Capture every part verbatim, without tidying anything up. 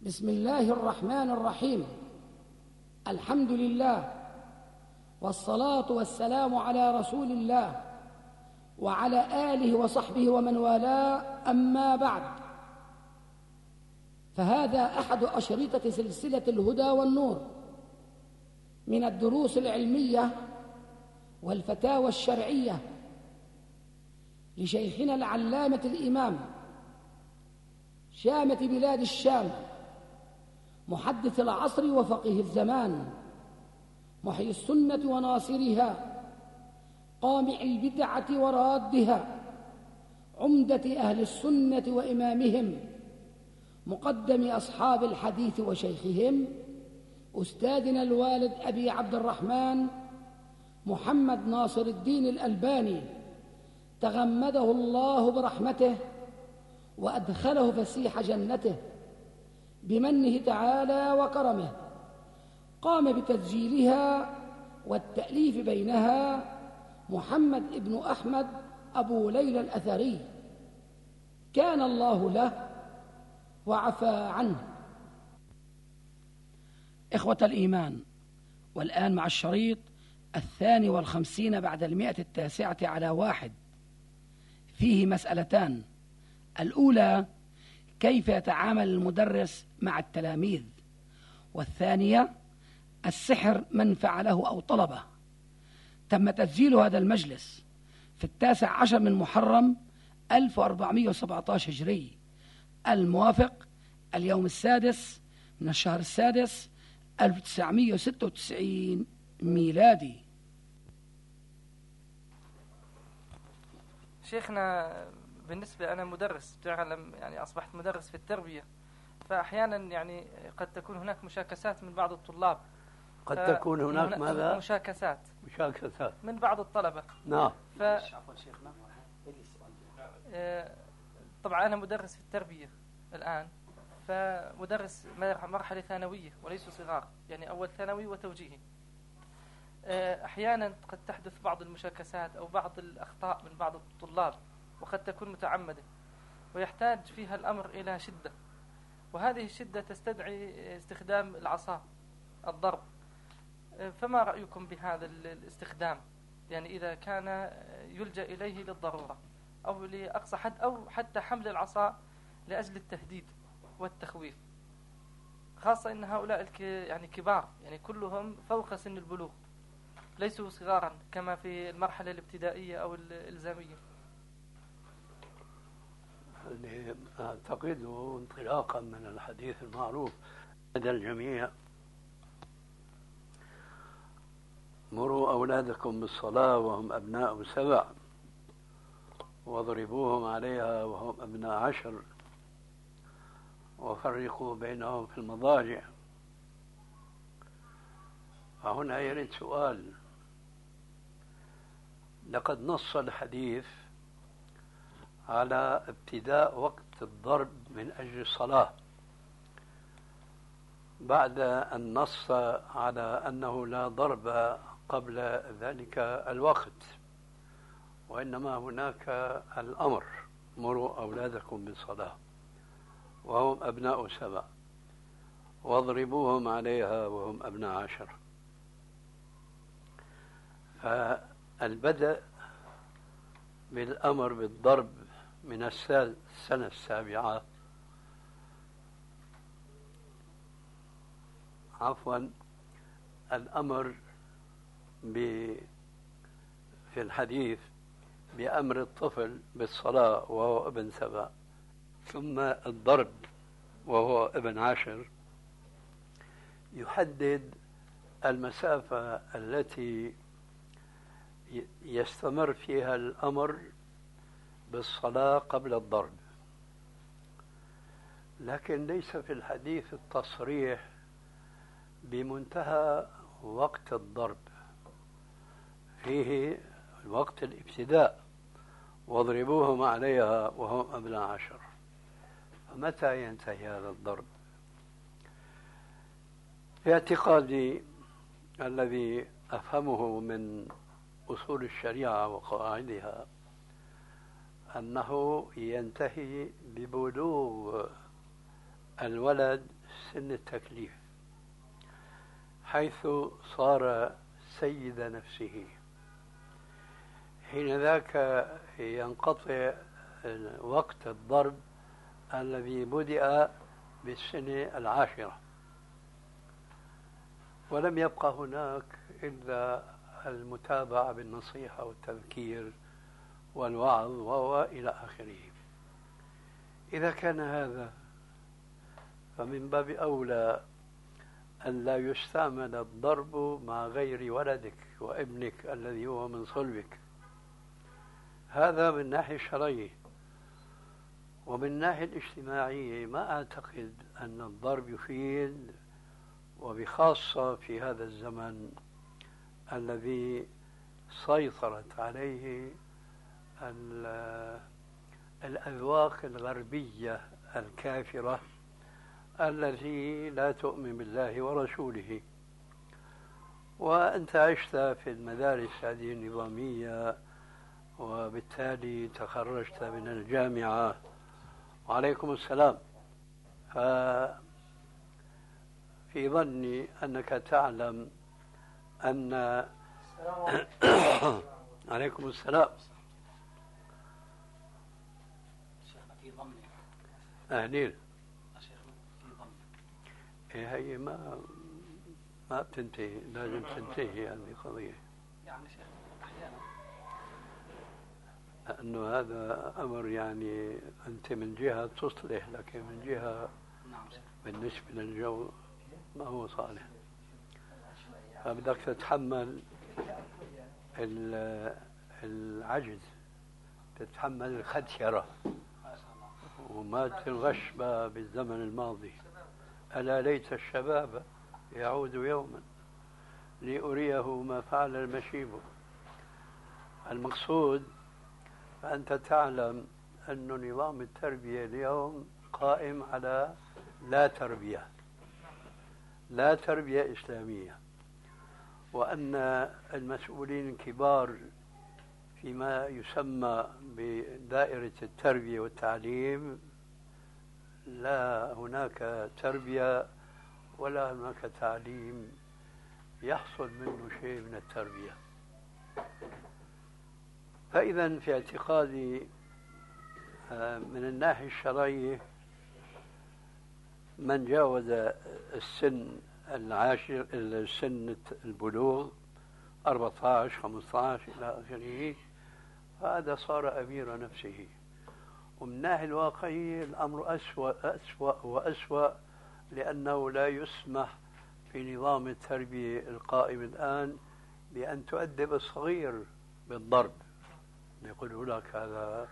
بسم الله الرحمن الرحيم. الحمد لله والصلاة والسلام على رسول الله وعلى آله وصحبه ومن والاه، أما بعد، فهذا أحد أشرطة سلسلة الهدى والنور من الدروس العلمية والفتاوى الشرعية لشيخنا العلامة الإمام شامة بلاد الشام، محدث العصر وفقيه الزمان، محيي السنة وناصرها، قامع البدعة ورادها، عمدة أهل السنة وإمامهم، مقدم أصحاب الحديث وشيخهم، أستاذنا الوالد أبي عبد الرحمن محمد ناصر الدين الألباني، تغمده الله برحمته وأدخله فسيح جنته بمنه تعالى وكرمه. قام بتسجيلها والتأليف بينها محمد ابن أحمد أبو ليلى الأثري، كان الله له وعفى عنه. إخوة الإيمان، والآن مع الشريط الثاني والخمسين بعد المئة التاسعة على واحد، فيه مسألتان: الأولى كيف يتعامل المدرس مع التلاميذ، والثانية السحر من فعله أو طلبه. تم تسجيل هذا المجلس في التاسع عشر من محرم ألف وأربعمائة وسبعة عشر هجري، الموافق اليوم السادس من الشهر السادس ألف وتسعمائة وستة وتسعين ميلادي. شيخنا، بالنسبة أنا مدرس، تعلم يعني أصبحت مدرس في التربية، فأحيانا يعني قد تكون هناك مشاكسات من بعض الطلاب. قد تكون هناك ماذا؟ مشاكسات مشاكسات من بعض الطلبة. نعم. ف... طبعا أنا مدرس في التربية الآن، فمدرس مرحلة ثانوية وليسوا صغار، يعني أول ثانوي وتوجيهي. أحيانا قد تحدث بعض المشاكسات أو بعض الأخطاء من بعض الطلاب، وقد تكون متعمدة، ويحتاج فيها الأمر إلى شدة، وهذه الشدة تستدعي استخدام العصا، الضرب. فما رأيكم بهذا الاستخدام؟ يعني إذا كان يلجأ إليه للضرورة أو لأقصى حد، أو حتى حمل العصا لأجل التهديد والتخويف، خاصة إن هؤلاء يعني كبار، يعني كلهم فوق سن البلوغ، ليسوا صغارا كما في المرحلة الابتدائية أو الإلزامية. أعتقد انطلاقا من الحديث المعروف لدى الجميع: مروا أولادكم بالصلاة وهم أبناء سبع، واضربوهم عليها وهم أبناء عشر، وفرقوا بينهم في المضاجع. فهنا يرد سؤال: لقد نص الحديث على ابتداء وقت الضرب من أجل الصلاة، بعد أن نص على أنه لا ضرب قبل ذلك الوقت، وإنما هناك الأمر: مروا أولادكم بالصلاة وهم أبناء سبع واضربوهم عليها وهم أبناء عشر. فالبدء بالأمر بالضرب من السنة السابعة عفوا الأمر في الحديث بأمر الطفل بالصلاة وهو ابن سبع، ثم الضرب وهو ابن عشر، يحدد المسافة التي يستمر فيها الأمر بالصلاة قبل الضرب. لكن ليس في الحديث التصريح بمنتهى وقت الضرب، فيه وقت الابتداء: واضربوهم عليها وهم أبناء عشر. فمتى ينتهي هذا الضرب؟ في اعتقادي الذي أفهمه من أصول الشريعة وقواعدها أنه ينتهي ببلوغ الولد سن التكليف، حيث صار سيد نفسه. حين ذاك ينقطع وقت الضرب الذي بدأ بالسنة العاشرة، ولم يبقى هناك إلا المتابعة بالنصيحة والتذكير والوعظ وإلى آخره. إذا كان هذا فمن باب أولى أن لا يستعمل الضرب مع غير ولدك وابنك الذي هو من صلبك. هذا من ناحية الشرعية. ومن الناحية الاجتماعية ما أعتقد أن الضرب يفيد، وبخاصة في هذا الزمن الذي سيطرت عليه الأذواق الغربية الكافرة التي لا تؤمن بالله ورسوله. وأنت عشت في المدارس هذه النظامية، وبالتالي تخرجت من الجامعة. وعليكم السلام. ففي ظني أنك تعلم أن عليكم السلام. أهلين. إيه هي ما ما بتنتهي، لازم تنتهي هذه القضية. يعني شيخ أحيانا أنه هذا أمر يعني أنت من جهة تصلح، لكن من جهة بالنسبة للجو ما هو صالح. فبدك تتحمل العجز، تتحمل الختيرة، وما تنغش بالزمن الماضي. ألا ليت الشباب يعود يوما لأريه ما فعل المشيب. المقصود فأنت تعلم أن نظام التربية اليوم قائم على لا تربية، لا تربية إسلامية، وأن المسؤولين الكبار فيما يسمى بدائرة التربية والتعليم لا هناك تربية ولا هناك تعليم يحصل منه شيء من التربية. فإذا في اعتقادي من الناحية الشرعية من جاوز السن العاشر السن البلوغ أربعة عشر خمسة عشر إلى آخره فهذا صار أمير نفسه. ومن الناحية الواقعية الأمر أسوأ أسوأ وأسوأ، لأنه لا يسمح في نظام التربية القائم الآن بأن تؤدب الصغير بالضرب. يقولوا لك هذا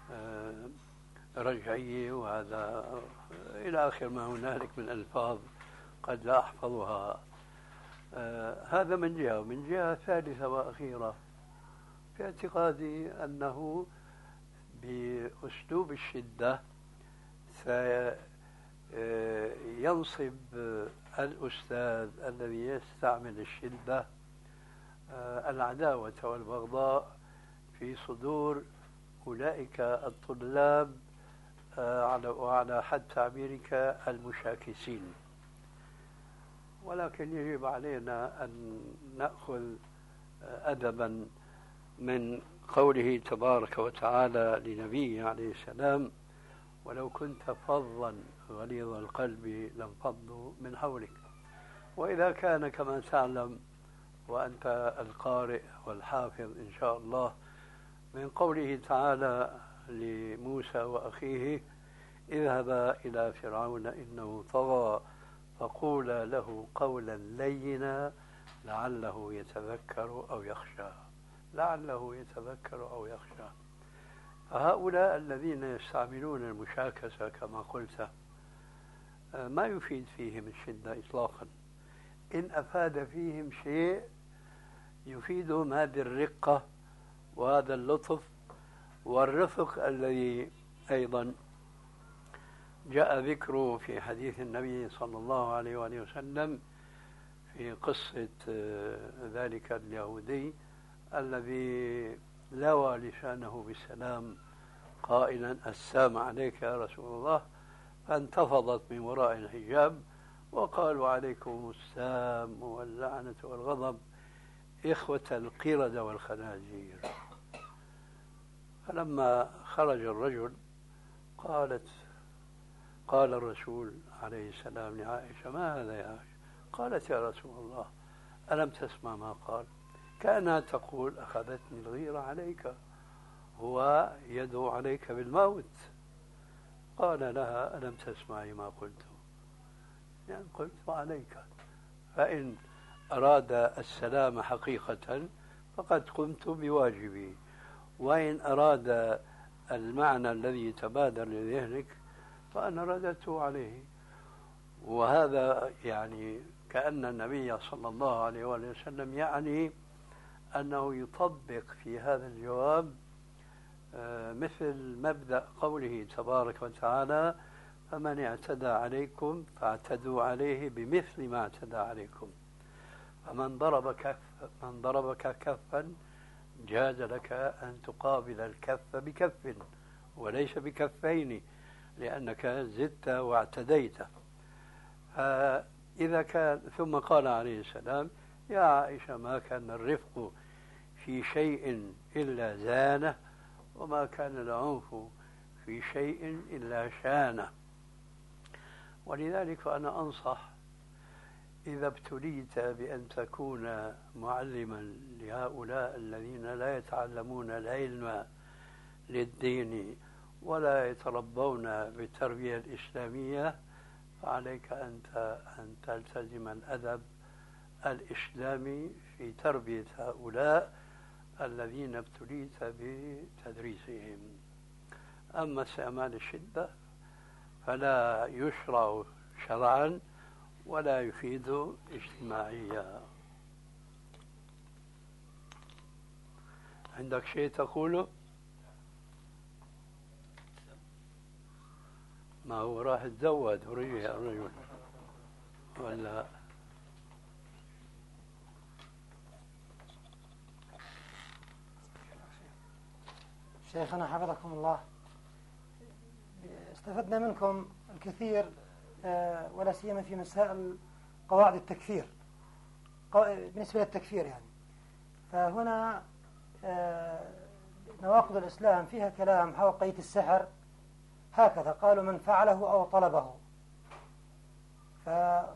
رجعية وهذا إلى آخر ما هنالك من ألفاظ قد لا أحفظها. هذا من جهة. ومن جهة ثالثة وأخيرة في اعتقادي أنه بأسلوب الشدة سينصب الأستاذ الذي يستعمل الشدة العداوة والبغضاء في صدور أولئك الطلاب وعلى حد تعبيرك المشاكسين. ولكن يجب علينا أن نأخذ أدبا من قوله تبارك وتعالى لنبيه عليه السلام: ولو كنت فظا غليظ القلب لانفضوا من حولك. وإذا كان كما تعلم وأنت القارئ والحافظ إن شاء الله من قوله تعالى لموسى وأخيه: اذهبا إلى فرعون إنه طغى فقولا له قولا لينا لعله يتذكر أو يخشى. لعله يتذكر أو يخشى. فهؤلاء الذين يستعملون المشاكسة كما قلت ما يفيد فيهم الشدة إطلاقا. إن أفاد فيهم شيء يفيدهم هذه الرقة وهذا اللطف والرفق الذي أيضا جاء ذكره في حديث النبي صلى الله عليه وآله وسلم في قصة ذلك اليهودي الذي لوى لسانه بالسلام قائلا: السلام عليك يا رسول الله، فانتفضت من وراء الحجاب وقالوا عليكم السام واللعنة والغضب إخوة القردة والخنازير. فلما خرج الرجل قالت قال الرسول عليه السلام لعائشة: ما هذا يا عائشة؟ قالت: يا رسول الله، ألم تسمع ما قال؟ كانت تقول: أخذتني الغيرة عليك، هو يدعو عليك بالموت. قال لها: ألم تسمعي ما قلت؟ يعني قلت: وعليك. فإن أراد السلام حقيقة فقد قمت بواجبي، وإن أراد المعنى الذي تبادر لذهنك فأنا رددت عليه. وهذا يعني كأن النبي صلى الله عليه وسلم يعني أنه يطبق في هذا الجواب مثل مبدأ قوله تبارك وتعالى: فمن اعتدى عليكم فاعتدوا عليه بمثل ما اعتدى عليكم. فمن ضرب كف من ضربك كفا جاز لك أن تقابل الكف بكف وليس بكفين، لأنك زدت واعتديت. إذا كان ثم قال عليه السلام: يا عائشة، ما كان الرفق في شيء إلا زانه، وما كان العنف في شيء إلا شانه. ولذلك فأنا أنصح إذا ابتليت بأن تكون معلما لهؤلاء الذين لا يتعلمون العلم للدين ولا يتربون بالتربية الإسلامية، فعليك أنت أن تلتزم الأدب الإسلامي في تربية هؤلاء الذين ابتليت بتدريسهم. أما استعمال الشدة فلا يشرع شرعا ولا يفيد اجتماعيا. عندك شيء تقوله؟ ما هو راح يتزود ورجع الرجل ولا؟ شيخنا حفظكم الله، استفدنا منكم الكثير ولا سيما في مسائل قواعد التكفير بالنسبة للتكفير يعني. فهنا نواقض الإسلام فيها كلام حول قضية السحر، هكذا قالوا: من فعله أو طلبه. ف...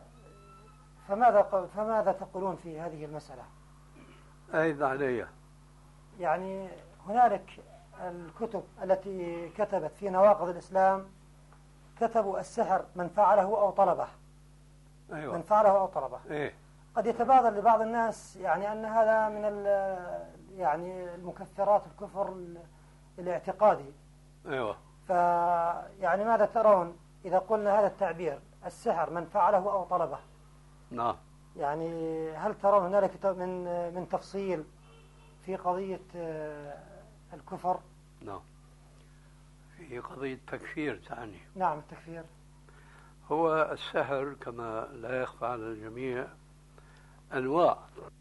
فماذا فماذا تقولون في هذه المسألة؟ أيضا علي يعني هنالك الكتب التي كتبت في نواقض الإسلام كتبوا السحر من فعله أو طلبه. أيوة. من فعله أو طلبه. إيه؟ قد يتبادر لبعض الناس يعني أن هذا من يعني المكفرات الكفر الاعتقادي. أيوة. فيعني ماذا ترون إذا قلنا هذا التعبير السحر من فعله أو طلبه؟ نعم. يعني هل ترون هنالك من من تفصيل في قضية الكفر؟ نعم. في قضية تكفير تعني. نعم التكفير. هو السحر كما لا يخفى على الجميع أنواع.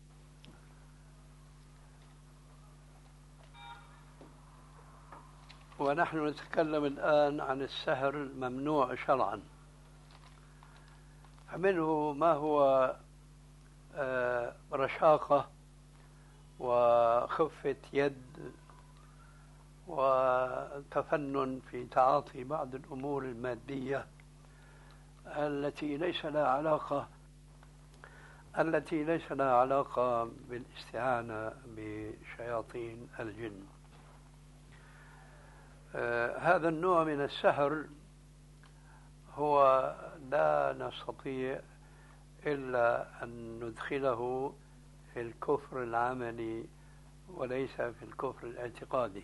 ونحن نتكلم الآن عن السحر الممنوع شرعا. فمنه ما هو رشاقة وخفة يد وتفنن في تعاطي بعض الأمور المادية التي ليس لها علاقة التي ليس لها علاقة بالاستعانة بشياطين الجن. آه هذا النوع من السحر هو لا نستطيع إلا أن ندخله في الكفر العملي وليس في الكفر الاعتقادي.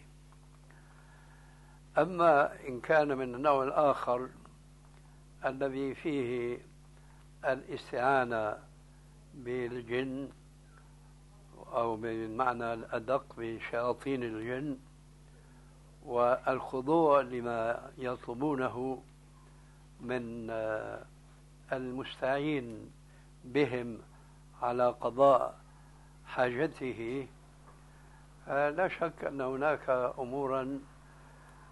أما إن كان من النوع الآخر الذي فيه الاستعانة بالجن أو بالمعنى الأدق بشياطين الجن والخضوع لما يطلبونه من المستعين بهم على قضاء حاجته، لا شك أن هناك أمورا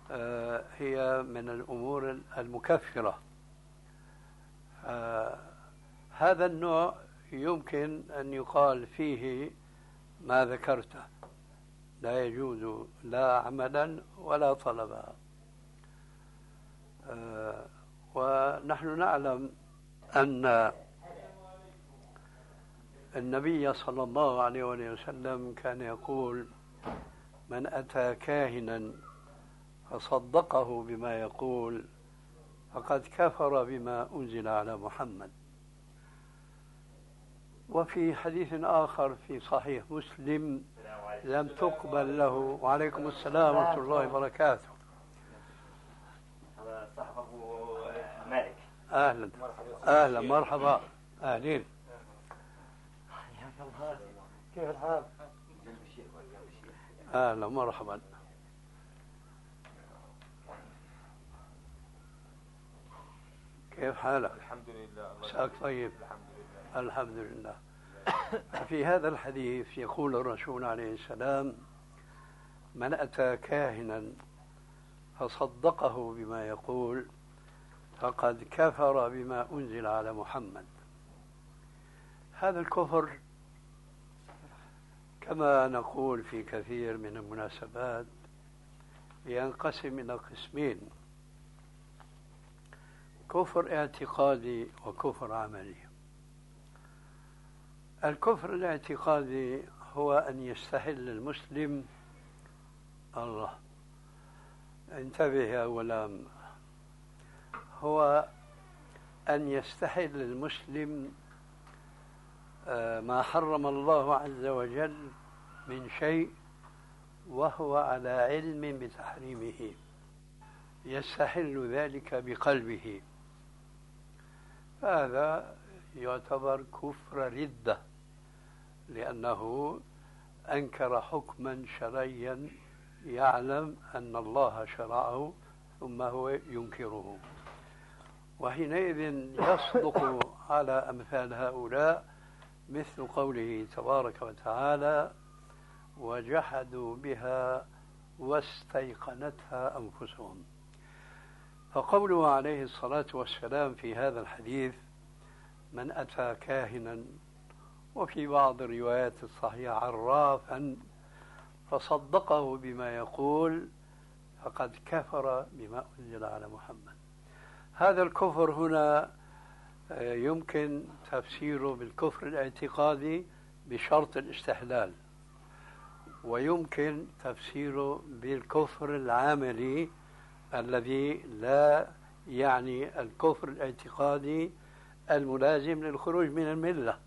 هي من الأمور المكفرة. هذا النوع يمكن أن يقال فيه ما ذكرته، لا يجوز لا عملا ولا طلبا. آه ونحن نعلم أن النبي صلى الله عليه وسلم كان يقول: من أتى كاهنا فصدقه بما يقول فقد كفر بما أنزل على محمد. وفي حديث آخر في صحيح مسلم لم تقبل له. وعليكم السلام ورحمة الله وبركاته. هذا صاحب أبو مالك. أهلا أهلا مرحبا أهلين. كيف الحال؟ أهلا مرحبا. كيف حالك؟ الحمد لله. مساك طيب. الحمد لله. الحمد لله. في هذا الحديث يقول الرسول عليه السلام: من أتى كاهنا فصدقه بما يقول فقد كفر بما أنزل على محمد. هذا الكفر كما نقول في كثير من المناسبات ينقسم إلى قسمين: كفر اعتقادي وكفر عملي. الكفر الاعتقادي هو أن يستحل المسلم، الله انتبه يا غلام، هو أن يستحل المسلم ما حرم الله عز وجل من شيء وهو على علم بتحريمه، يستحل ذلك بقلبه، فهذا يعتبر كفر ردة، لأنه أنكر حكما شرعيا يعلم أن الله شرعه ثم هو ينكره. وحينئذ يصدق على أمثال هؤلاء مثل قوله تبارك وتعالى: وجحدوا بها واستيقنتها أنفسهم. فقوله عليه الصلاة والسلام في هذا الحديث: من أتى كاهنا، وفي بعض الروايات الصحيحة عرافا، فصدقه بما يقول فقد كفر بما أنزل على محمد. هذا الكفر هنا يمكن تفسيره بالكفر الاعتقادي بشرط الاستحلال، ويمكن تفسيره بالكفر العملي الذي لا يعني الكفر الاعتقادي الملازم للخروج من الملة.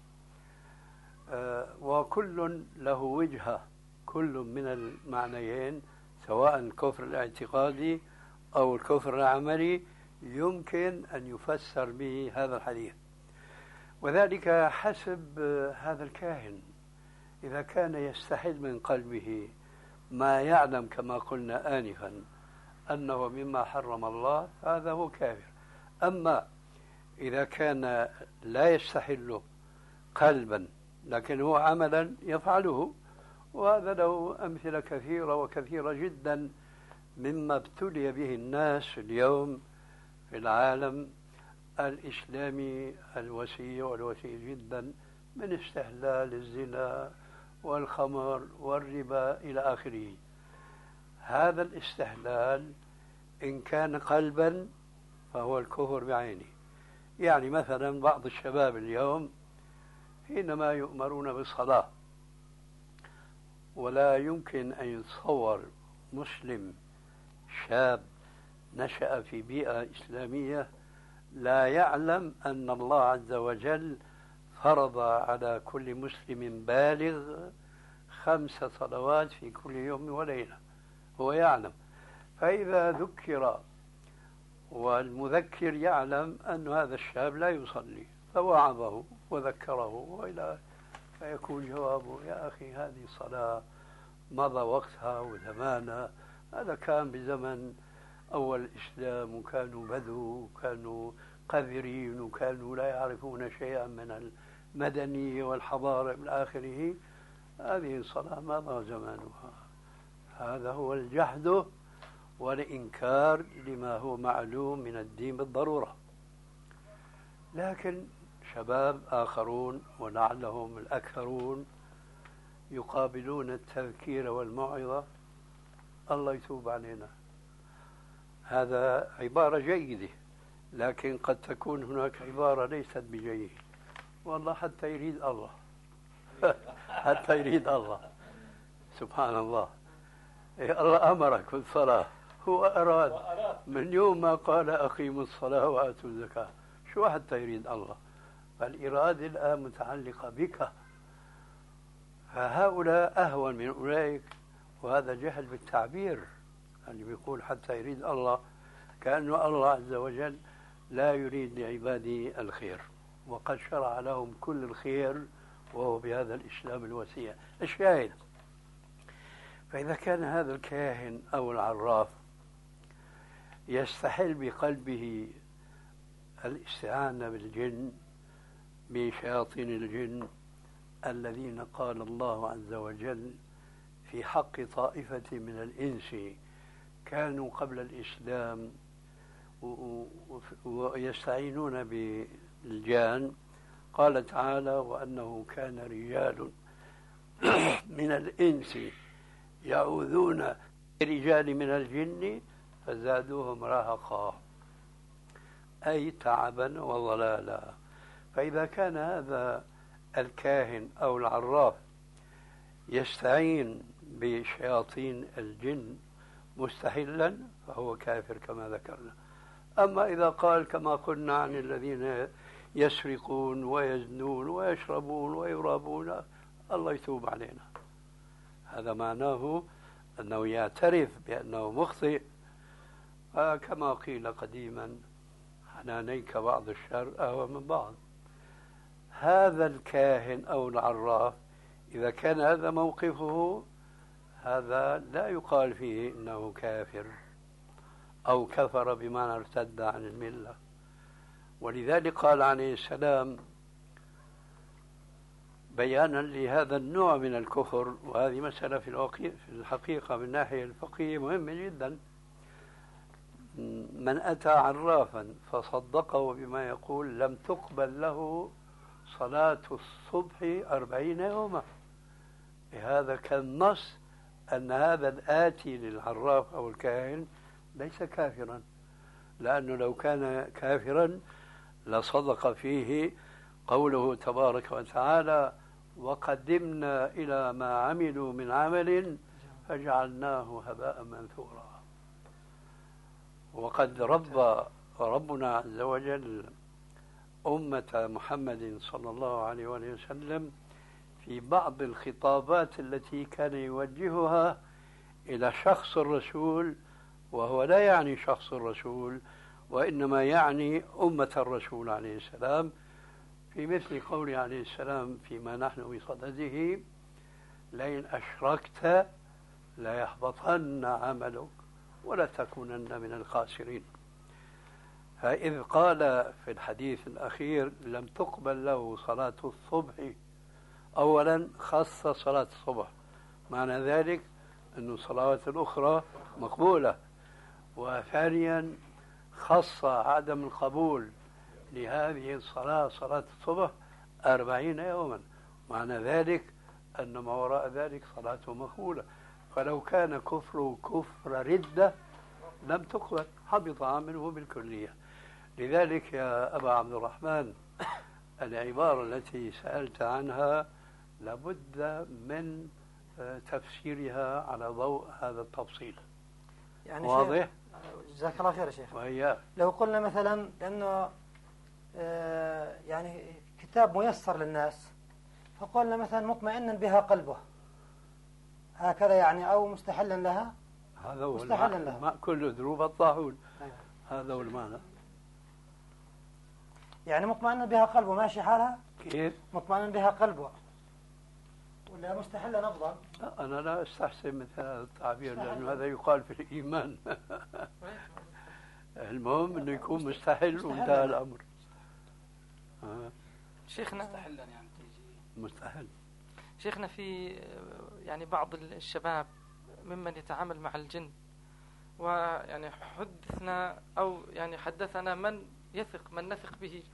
وكل له وجهة، كل من المعنيين سواء الكفر الاعتقادي أو الكفر العملي يمكن أن يفسر به هذا الحديث. وذلك حسب هذا الكاهن، إذا كان يستحل من قلبه ما يعلم كما قلنا آنفا أنه مما حرم الله، هذا هو كافر. أما إذا كان لا يستحل قلبا لكن هو عملا يفعله، وهذا له أمثلة كثيرة وكثيرة جدا مما ابتلي به الناس اليوم في العالم الإسلامي الوسيع والوسيع جدا، من استحلال الزنا والخمر والربا إلى آخره. هذا الاستحلال إن كان قلبا فهو الكفر بعينه. يعني مثلا بعض الشباب اليوم حينما يؤمرون بالصلاة، ولا يمكن أن يتصور مسلم شاب نشأ في بيئة إسلامية لا يعلم أن الله عز وجل فرض على كل مسلم بالغ خمس صلوات في كل يوم وليلة، هو يعلم. فإذا ذكر والمذكر يعلم أن هذا الشاب لا يصلي فوعظه وذكره وإلى، فيكون جوابه: يا أخي هذه صلاة مضى وقتها وزمانها، هذا كان بزمن أول الإسلام، وكانوا بدو وكانوا قذرين وكانوا لا يعرفون شيئا من المدنية والحضارة إلى آخره، هذه الصلاة مضى زمانها. هذا هو الجحد والإنكار لما هو معلوم من الدين بالضرورة. لكن شباب آخرون ولعلهم الأكثرون يقابلون التذكير والموعظة الله يتوب علينا. هذا عبارة جيدة، لكن قد تكون هناك عبارة ليست بجيدة. والله حتى يريد الله حتى يريد الله سبحان الله. إيه الله أمرك بالصلاة، هو أراد من يوم ما قال أقيموا الصلاة وآتوا الزكاة. شو حتى يريد الله؟ فالإرادة الآن متعلقة بك، فهؤلاء أهون من أولئك. وهذا جهل بالتعبير، اللي بيقول حتى يريد الله كأنه الله عز وجل لا يريد لعباده الخير، وقد شرع لهم كل الخير وهو بهذا الإسلام الوسيع. الشاهد، فإذا كان هذا الكاهن أو العراف يستحل بقلبه الاستعانة بالجن، بشياطين الجن الذين قال الله عز وجل في حق طائفة من الإنس كانوا قبل الإسلام ويستعينون بالجان، قال تعالى وأنه كان رجال من الإنس يعوذون برجال من الجن فزادوهم رهقا، أي تعبا وضلالا. فإذا كان هذا الكاهن أو العراف يستعين بشياطين الجن مستحلا فهو كافر كما ذكرنا. أما إذا قال كما قلنا عن الذين يسرقون ويزنون ويشربون ويرابون الله يتوب علينا، هذا معناه أنه يعترف بأنه مخطئ. كما قيل قديما حنانيك بعض الشر أهوى من بعض. هذا الكاهن أو العراف إذا كان هذا موقفه هذا لا يقال فيه إنه كافر أو كفر بمعنى ارتد عن الملة. ولذلك قال عليه السلام بيانا لهذا النوع من الكفر، وهذه مسألة في الحقيقة من ناحية الفقهية مهمة جدا: من أتى عرافا فصدقه بما يقول لم تقبل له صلاة الصبح أربعين يوما. هذا كان نص أن هذا الآتي للعراف أو الكاهن ليس كافرا، لأنه لو كان كافرا لصدق فيه قوله تبارك وتعالى وقدمنا إلى ما عملوا من عمل فجعلناه هباء منثورا. وقد رب ربنا عز وجل أمة محمد صلى الله عليه وسلم في بعض الخطابات التي كان يوجهها إلى شخص الرسول، وهو لا يعني شخص الرسول وإنما يعني أمة الرسول عليه السلام، في مثل قوله عليه السلام فيما نحن بصدده لئن أشركت ليحبطن عملك ولا تكونن من الخاسرين. فإذ قال في الحديث الأخير لم تقبل له صلاة الصبح، أولا خص صلاة الصبح، معنى ذلك أن الصلوات الأخرى مقبولة، وثانيا خص عدم القبول لهذه الصلاة صلاة الصبح أربعين يوما، معنى ذلك أن ما وراء ذلك صلاته مقبولة. فلو كان كفره كفر ردة لم تقبل، حبط عمله بالكلية. لذلك يا أبا عبد الرحمن العبارة التي سألت عنها لابد من تفسيرها على ضوء هذا التفصيل. يعني واضح؟ جزاك الله خير يا شيخ. وإياك. لو قلنا مثلا لأنه آه يعني كتاب ميسر للناس، فقلنا مثلا مطمئنا بها قلبه هكذا يعني، أو مستحلا لها، هذا هو مستحلا المعنى. لها كل ذنوب الطاحون. أيوة. هذا هو المعنى. يعني مطمئنا بها قلبه ماشي حالها؟ كيف؟ مطمئنا بها قلبه ولا مستحلا أفضل؟ لا، أنا لا أستحسن مثل هذا التعبير لأنه هذا يقال في الإيمان. المهم أنه يكون مستحل وانتهى الأمر. آه. شيخنا مستحلا يعني تيجي مستحل. شيخنا في يعني بعض الشباب ممن يتعامل مع الجن، ويعني حدثنا أو يعني حدثنا من يثق من نثق به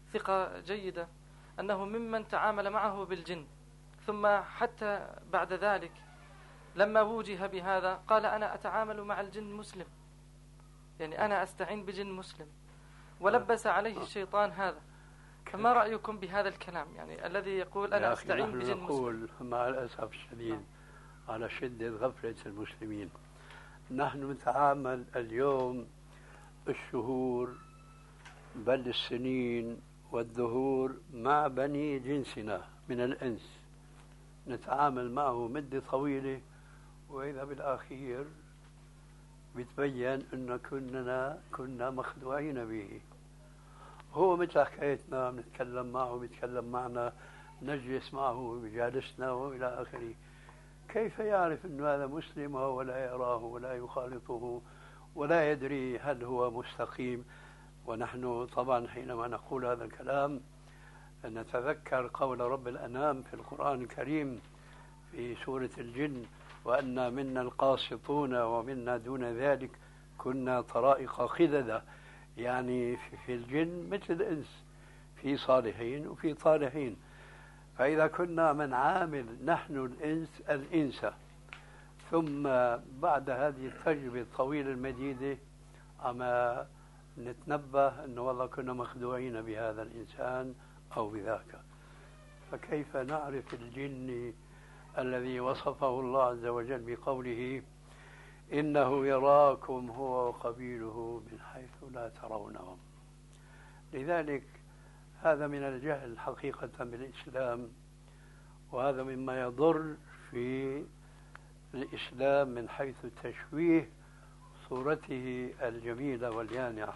ثقة جيدة أنه ممن تعامل معه بالجن، ثم حتى بعد ذلك لما وجه بهذا قال أنا أتعامل مع الجن مسلم، يعني أنا أستعين بجن مسلم، ولبس عليه الشيطان هذا. فما رأيكم بهذا الكلام، يعني الذي يقول أنا أستعين بجن مسلم؟ نقول مع الأسف الشديد على شدة غفلة المسلمين، نحن نتعامل اليوم الشهور بل السنين والدهور مع بني جنسنا من الإنس، نتعامل معه مدة طويلة، وإذا بالأخير بتبين أن كنا كنا مخدوعين به. هو مثل حكايتنا، بنتكلم معه بيتكلم معنا، نجلس معه بجالسنا وإلى آخره. كيف يعرف أن هذا مسلم وهو لا يراه ولا يخالطه ولا يدري هل هو مستقيم؟ ونحن طبعا حينما نقول هذا الكلام نتذكر قول رب الأنام في القرآن الكريم في سورة الجن: وأنا منا القاسطون ومنا دون ذلك كنا طرائق قددا. يعني في الجن مثل الإنس، في صالحين وفي طالحين. فإذا كنا من عامل نحن الإنس الإنس، ثم بعد هذه التجربة الطويلة المديدة أما نتنبه أنه والله كنا مخدوعين بهذا الإنسان أو بذاك، فكيف نعرف الجن الذي وصفه الله عز وجل بقوله: إنه يراكم هو وقبيله من حيث لا ترونهم؟ لذلك هذا من الجهل حقيقة بالإسلام، وهذا مما يضر في الإسلام من حيث تشويه صورته الجميلة واليانعة.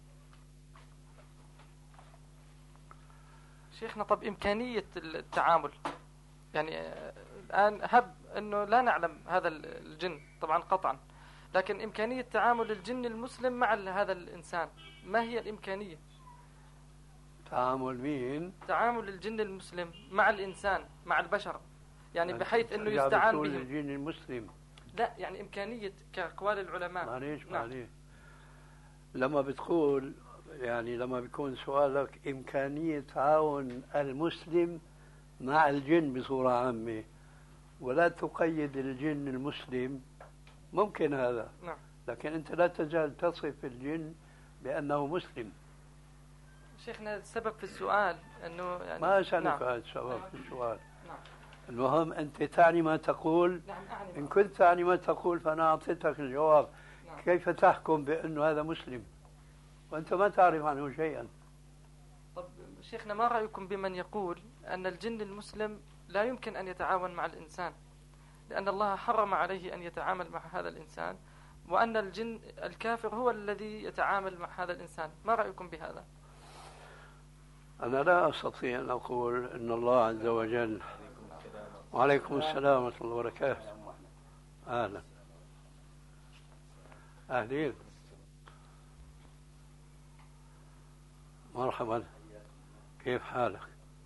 شيخنا، طب إمكانية التعامل، يعني الآن هب أنه لا نعلم هذا الجن طبعا قطعا، لكن إمكانية تعامل الجن المسلم مع هذا الإنسان، ما هي الإمكانية؟ تعامل مين؟ تعامل الجن المسلم مع الإنسان، مع البشر، يعني بحيث أنه يستعان بهم. الجن المسلم لا، يعني إمكانية كأقوال العلماء. معليش معليش لما بتقول، يعني لما بيكون سؤالك إمكانية تعاون المسلم مع الجن بصورة عامة ولا تقيد الجن المسلم، ممكن هذا. نعم. لكن أنت لا تزال تصف الجن بأنه مسلم. شيخنا، السبب في السؤال أنه يعني ما أسألك نعم. هذا السبب في السؤال. نعم. المهم أنت تعني ما تقول. نعم، أعني. إن كنت تعني ما تقول فأنا أعطيتك الجواب. نعم. كيف تحكم بأنه هذا مسلم وأنت ما تعرف عنه شيئا؟ طب شيخنا، ما رأيكم بمن يقول أن الجن المسلم لا يمكن أن يتعاون مع الإنسان، لأن الله حرم عليه أن يتعامل مع هذا الإنسان، وأن الجن الكافر هو الذي يتعامل مع هذا الإنسان؟ ما رأيكم بهذا؟ أنا لا أستطيع أن أقول أن الله عز وجل. وعليكم السلام ورحمة الله وبركاته. أهلا أهلين، مرحبا، كيف حالك؟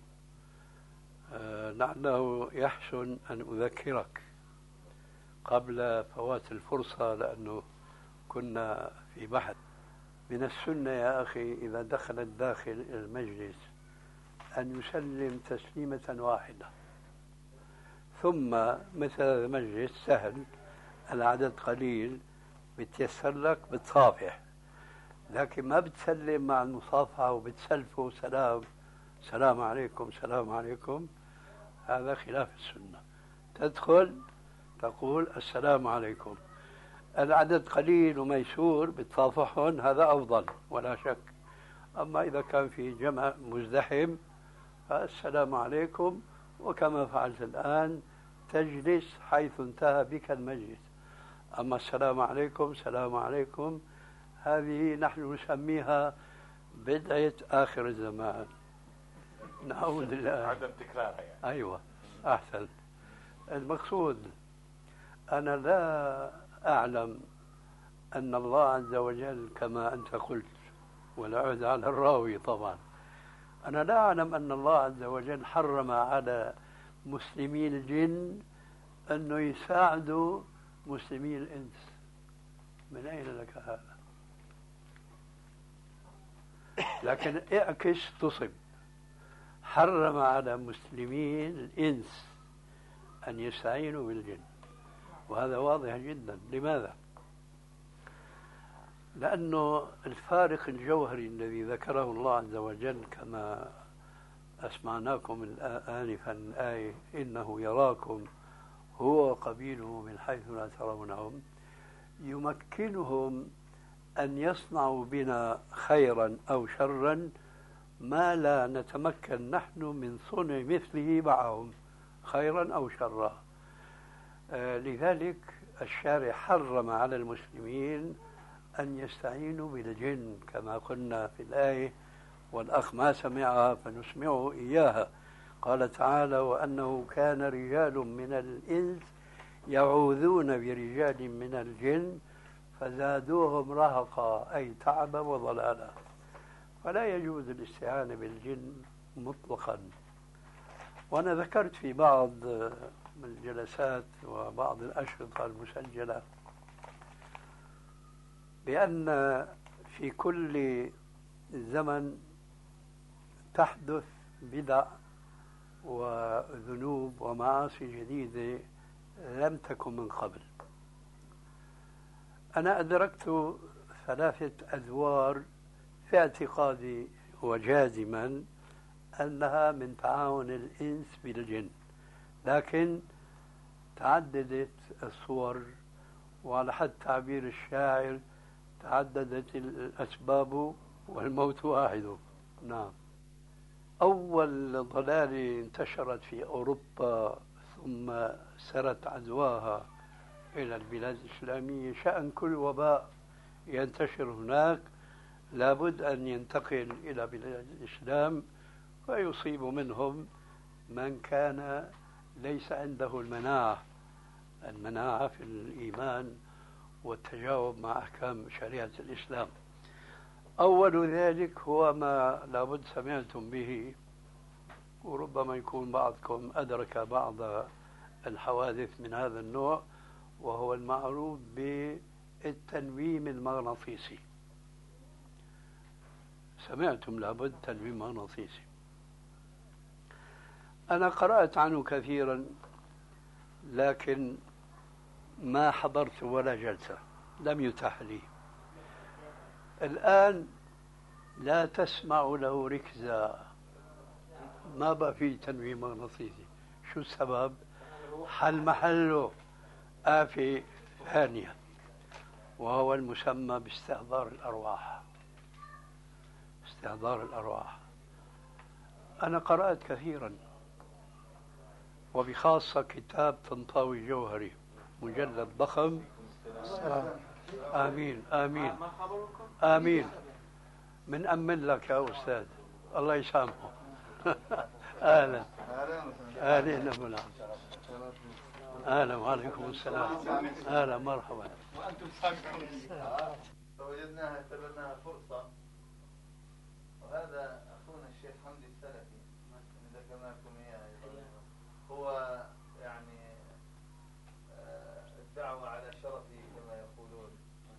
آه لعله يحسن أن أذكرك قبل فوات الفرصة، لأنه كنا في بحث. من السنة يا أخي إذا دخل الداخل المجلس أن يسلم تسليمة واحدة، ثم مثل المجلس سهل، العدد قليل، بتيسر لك بتصافح، لكن ما بتسلم مع المصافحة وبتسلفه سلام سلام عليكم سلام عليكم، هذا خلاف السنة. تدخل تقول السلام عليكم، العدد قليل وميسور بتصافحهم، هذا أفضل ولا شك. أما إذا كان في جمع مزدحم فالسلام عليكم، وكما فعلت الآن تجلس حيث انتهى بك المجلس. أما السلام عليكم سلام عليكم هذه نحن نسميها بدعة آخر الزمان، نعوذ بالله. عدم تكرارها يعني. أيوة أحسن. المقصود أنا لا أعلم أن الله عز وجل كما أنت قلت، والعهد على الراوي طبعا، أنا لا أعلم أن الله عز وجل حرم على مسلمي الجن أنه يساعدوا مسلمي الإنس. من أين لك هذا؟ لكن اعكس تصب. حرم على مسلمين الإنس أن يستعينوا بالجن، وهذا واضح جدا. لماذا؟ لأنه الفارق الجوهري الذي ذكره الله عز وجل كما أسمعناكم آنفا الآية إنه يراكم هو قبيله من حيث لا ترونهم، يمكنهم أن يصنعوا بنا خيرا أو شرا ما لا نتمكن نحن من صنع مثله معهم خيرا أو شرا. آه لذلك الشارع حرم على المسلمين أن يستعينوا بالجن كما قلنا في الآية، والأخ ما سمعها فنسمعه إياها. قال تعالى وأنه كان رجال من الإنس يعوذون برجال من الجن فزادوهم رهقا أي تعبا وضلالا. فلا يجوز الاستعانة بالجن مطلقا. وأنا ذكرت في بعض الجلسات وبعض الأشرطة المسجلة بأن في كل زمن تحدث بدع وذنوب ومعاصي جديدة لم تكن من قبل. أنا أدركت ثلاثة أدوار في اعتقادي وجازما أنها من تعاون الإنس بالجن، لكن تعددت الصور، وعلى حد تعبير الشاعر تعددت الأسباب والموت واحد. نعم. أول ضلالة انتشرت في أوروبا ثم سرت عدواها إلى البلاد الإسلامية، شأن كل وباء ينتشر هناك لابد أن ينتقل إلى بلاد الإسلام ويصيب منهم من كان ليس عنده المناعة المناعة في الإيمان والتجاوب مع أحكام شريعة الإسلام. أول ذلك هو ما لابد سمعتم به، وربما يكون بعضكم أدرك بعض الحوادث من هذا النوع، وهو المعروف بالتنويم المغناطيسي. سمعتم لابد تنويم مغناطيسي. أنا قرأت عنه كثيرا لكن ما حضرت ولا جلسة، لم يتاح لي. الآن لا تسمع له ركزة، ما بقى فيه تنويم مغناطيسي. شو السبب؟ حل محله آفة ثانية، وهو المسمى باستحضار الأرواح. استحضار الأرواح أنا قرأت كثيرا، وبخاصة كتاب طنطاوي جوهري مجلد ضخم. آمين آمين آمين. من أمن لك يا أستاذ، الله يسامحه. أهلا أهلا أبو العم. أهلا وعليكم السلام. أهلا مرحبا. وأنتم سامعون. فوجدناها اعتبرناها فرصة، وهذا أخونا الشيخ حمدي السلفي ذكرناكم إياه هو يعني الدعوة على شرفه كما يقولون.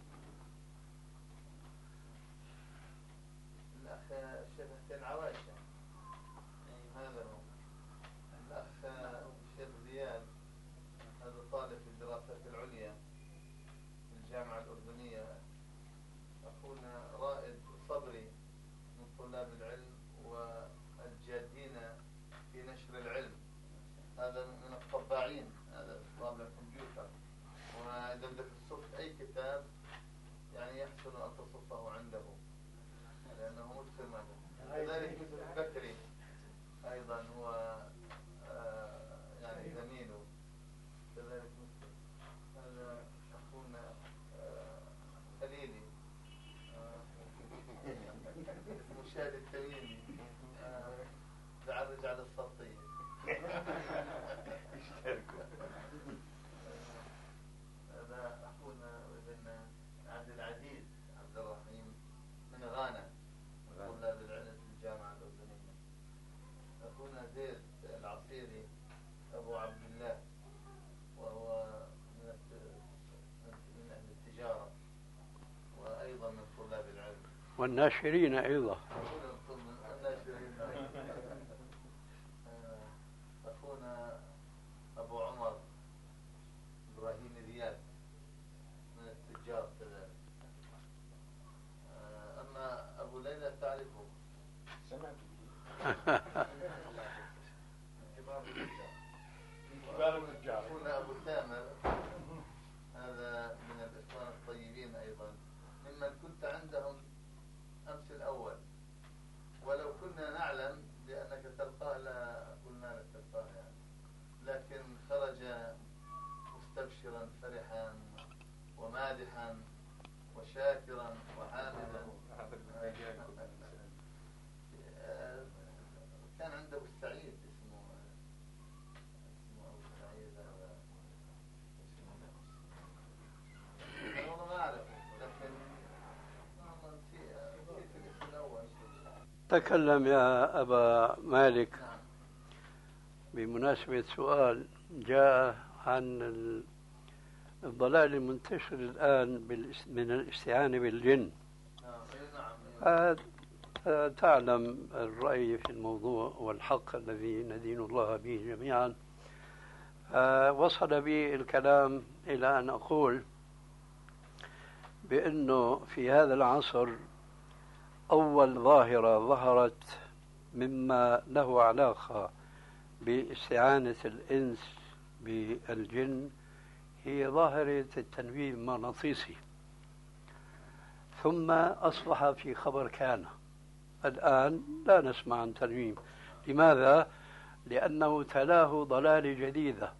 الأخ الشيخ حسين عواشة هذا هو. الأخ الشيخ زياد هذا طالب في الدراسات العليا في الجامعة الأردنية. أخونا رائد صبري من طلاب العلم والجادين في نشر العلم، هذا من الطباعين، هذا طابع الكمبيوتر. وإذا بدك تصف أي كتاب يعني يحسن أن تصفه عنده لأنه متقن ماذا. كذلك يوسف بكري أيضا هو آه يعني زميله كذلك متقن. هذا أخونا آه خليلي آه اسمه شادي التميمي آه بعرج على السلطية. هذا أخونا وابن عبد العزيز عبد الرحيم من غانا من طلاب العلم في الجامعة الأردنية. أخونا زيد العصيري أبو عبد الله وهو من من أهل التجارة وأيضا من طلاب العلم والناشرين أيضا. أخونا أبو تامر هذا من الإخوان الطيبين أيضا ممن كنت عندهم أمس الأول، ولو كنا نعلم بأنك تلقاه لا قلنا لك تلقاه يعني، لكن خرج مستبشرا فرحا ومادحا وشاكرا وحامدا. كان عنده أبو السعيد اسمه اسمه أبو السعيد هذا، أنا والله ما أعرف، لكن في في الاسم الأول. تكلم يا أبا مالك بمناسبة سؤال جاء عن الضلال المنتشر الآن من الاستعانة بالجن. تعلم الرأي في الموضوع والحق الذي ندين الله به جميعا. وصل بي الكلام إلى أن أقول بأنه في هذا العصر أول ظاهرة ظهرت مما له علاقة باستعانة الإنس بالجن هي ظاهرة التنويم المغناطيسي، ثم أصبح في خبر كان. الآن لا نسمع عن تنويم. لماذا؟ لأنه تلاه ضلال جديدة،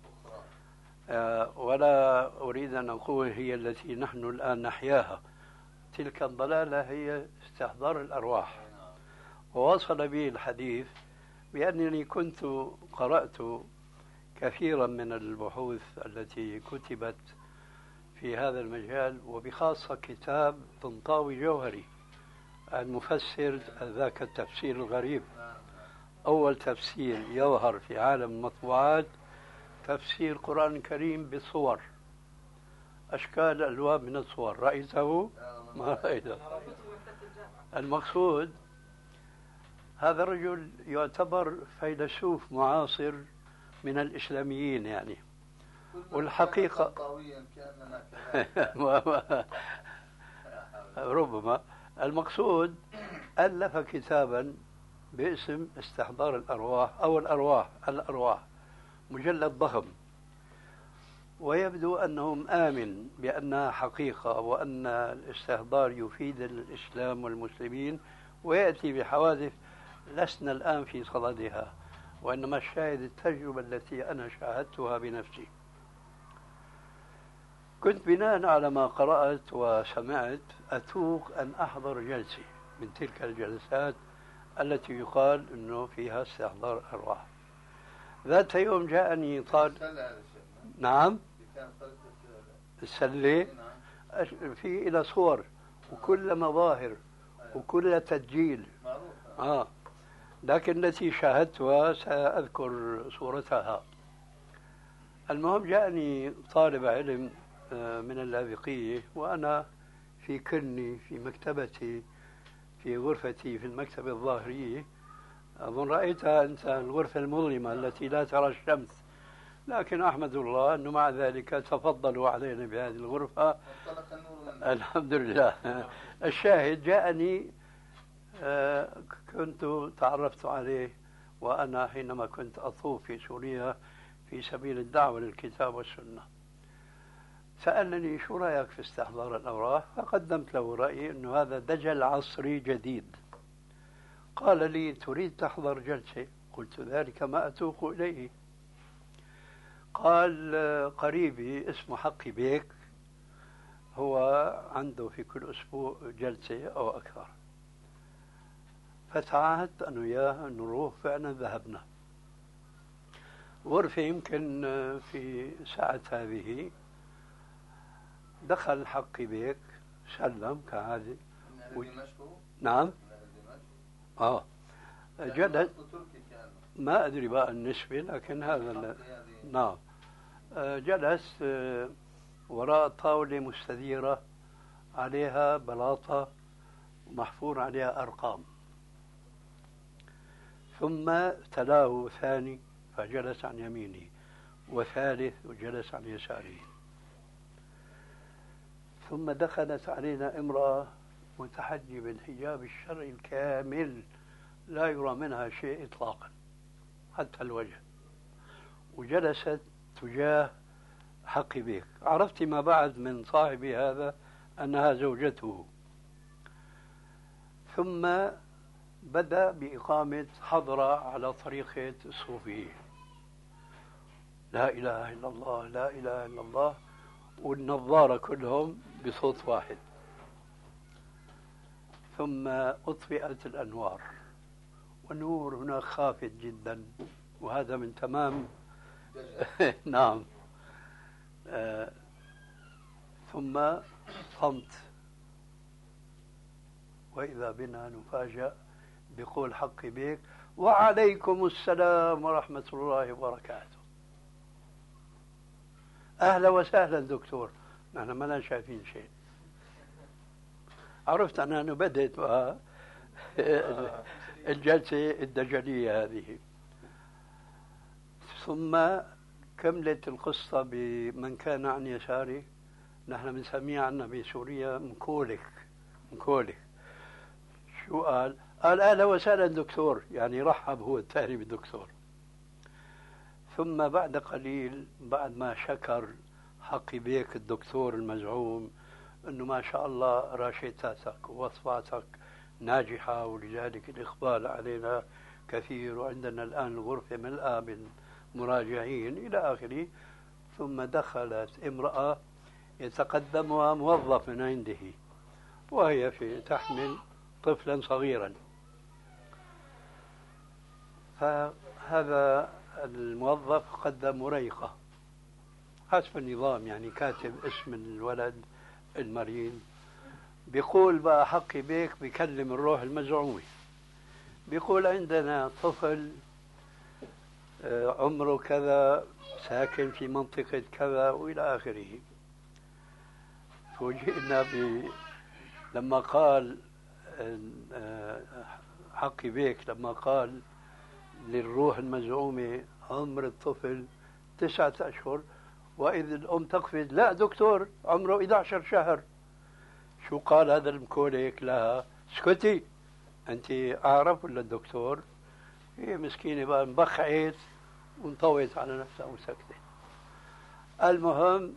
ولا أريد أن أقول هي التي نحن الآن نحياها. تلك الضلالة هي استحضار الأرواح. ووصل بي الحديث بأنني كنت قرأت كثيرا من البحوث التي كتبت في هذا المجال، وبخاصة كتاب طنطاوي جوهري المفسر ذاك التفسير الغريب، أول تفسير يظهر في عالم المطبوعات تفسير القرآن الكريم بصور، أشكال ألوان من الصور. رأيته؟ ما رأيته. المقصود هذا الرجل يعتبر فيلسوف معاصر من الإسلاميين يعني، والحقيقة ربما المقصود ألف كتابا باسم استحضار الأرواح أو الأرواح الأرواح مجلد ضخم، ويبدو أنهم آمن بأنها حقيقة وأن الاستحضار يفيد الإسلام والمسلمين، ويأتي بحوادث لسنا الآن في صددها، وإنما الشاهد التجربة التي أنا شاهدتها بنفسي. كنت بناء على ما قرأت وسمعت أتوق أن أحضر جلسة من تلك الجلسات التي يقال أنه فيها استحضار أرواح. ذات يوم جاءني طالب. نعم، السلة في إلى صور وكل مظاهر وكل تسجيل. آه. لكن التي شاهدتها سأذكر صورتها. المهم جاءني طالب علم من اللاذقية، وأنا في كني في مكتبتي في غرفتي في المكتبة الظاهرية. أظن رأيتها أنت الغرفة المظلمة التي لا ترى الشمس، لكن أحمد الله أنه مع ذلك تفضلوا علينا بهذه الغرفة. الحمد لله. الشاهد جاءني كنت تعرفت عليه وأنا حينما كنت أطوف في سوريا في سبيل الدعوة للكتاب والسنة. سألني شو رأيك في استحضار الأوراق؟ فقدمت له رأيي أنه هذا دجل عصري جديد. قال لي تريد تحضر جلسة؟ قلت ذلك ما أتوق إليه. قال قريبي اسمه حقي بيك هو عنده في كل أسبوع جلسة أو أكثر، فتعاهدت أنا وياه نروح. فعلا ذهبنا غرفة يمكن في ساعة هذه. دخل حقي بيك سلم كعادة و... نعم آه جلس. ما أدري بقى النسبة، لكن هذا ال... نعم. جلس وراء طاولة مستديرة عليها بلاطة محفور عليها أرقام، ثم تلاه ثاني فجلس عن يمينه، وثالث وجلس عن يساره. ثم دخلت علينا امرأة متحجبة الحجاب الشرعي الكامل، لا يرى منها شيء إطلاقا حتى الوجه، وجلست تجاه حقي بيك. عرفت ما بعد من صاحبي هذا أنها زوجته. ثم بدأ بإقامة حضرة على طريقة الصوفية، لا إله إلا الله لا إله إلا الله، والنظارة كلهم بصوت واحد. ثم أطفئت الأنوار والنور هناك خافت جدا، وهذا من تمام نعم. آه. ثم صمت، وإذا بنا نفاجأ بقول حقي بيك وعليكم السلام ورحمة الله وبركاته. أهلا وسهلا دكتور، نحن ما لنا شايفين شيء. عرفت أنا أنه بدأت بقى الجلسة الدجلية هذه. ثم كملت القصة بمن كان عن يساري، نحن بنسميه عنا بسوريا مكولك. مكولك شو قال؟ قال أهلا وسهلا دكتور، يعني رحب هو الثاني بالدكتور. ثم بعد قليل بعد ما شكر حقي بيك الدكتور المزعوم أنه ما شاء الله راشدتك ووصفاتك ناجحة، ولذلك الإقبال علينا كثير، وعندنا الآن الغرفة ملأى بالمراجعين إلى آخره. ثم دخلت امرأة يتقدمها موظف من عنده، وهي في تحمل طفلا صغيرا. فهذا الموظف قدم مريقة حسب النظام، يعني كاتب اسم الولد المريض. بيقول بقى حقي بيك بيكلم الروح المزعومة، بيقول عندنا طفل عمره كذا ساكن في منطقة كذا وإلى آخره. فوجئنا ب لما قال حقي بيك لما قال للروح المزعومة عمر الطفل تسعة أشهر، وإذ الأم تقفز لا دكتور عمره إحدى عشر شهر. شو قال هذا المكوليك لها؟ اسكتي أنت أعرف ولا الدكتور؟ هي مسكينة بقى انبخعت وانطوت على نفسها وسكتت. المهم،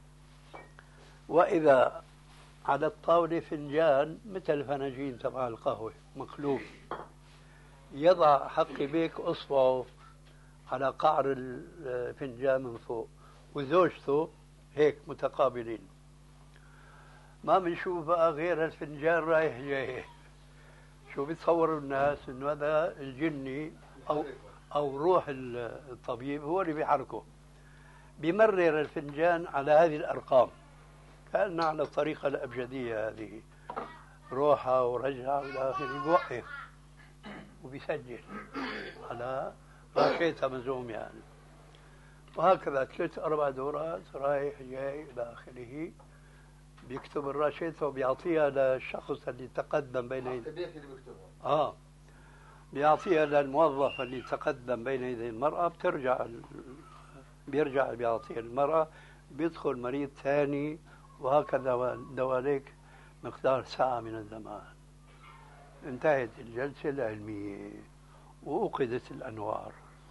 وإذا على الطاولة فنجان مثل فناجين تبع القهوة مقلوب، يضع حقي بيك أصبعه على قعر الفنجان من فوق، وزوجته هيك متقابلين. ما بنشوف بقى غير الفنجان رايح جاي. شو بيتصوروا الناس انه هذا الجني او او روح الطبيب هو اللي بيحركه. بيمرر الفنجان على هذه الارقام كأنه على الطريقة الأبجدية هذه، روحها ورجعها والى اخره، بوقف وبيسجل على راشيتها مزوم يعني. وهكذا ثلاث أربع دورات رايح جاي إلى آخره. بيكتب الراشيتة وبيعطيها للشخص اللي تقدم بين يدي آه بيعطيها للموظف اللي تقدم بين يدي المرأة. بترجع ال... بيرجع بيعطيها المرأة، بيدخل مريض ثاني، وهكذا دواليك مقدار ساعة من الزمان. انتهت الجلسة العلمية وأوقدت الأنوار.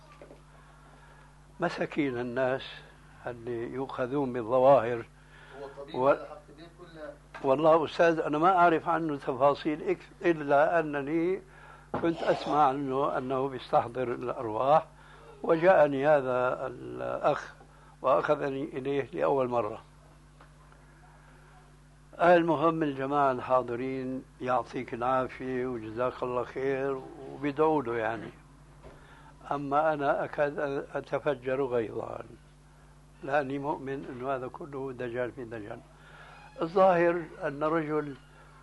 مساكين الناس اللي يؤخذون بالظواهر و... والله أستاذ أنا ما أعرف عنه تفاصيل إلا أنني كنت أسمع عنه أنه بيستحضر الأرواح، وجاءني هذا الأخ وأخذني إليه لأول مرة. المهم الجماعة الحاضرين يعطيك العافية وجزاك الله خير وبيدعوا له يعني. أما أنا أكاد أتفجر غيظا لأني مؤمن أن هذا كله دجال في دجال. الظاهر أن رجل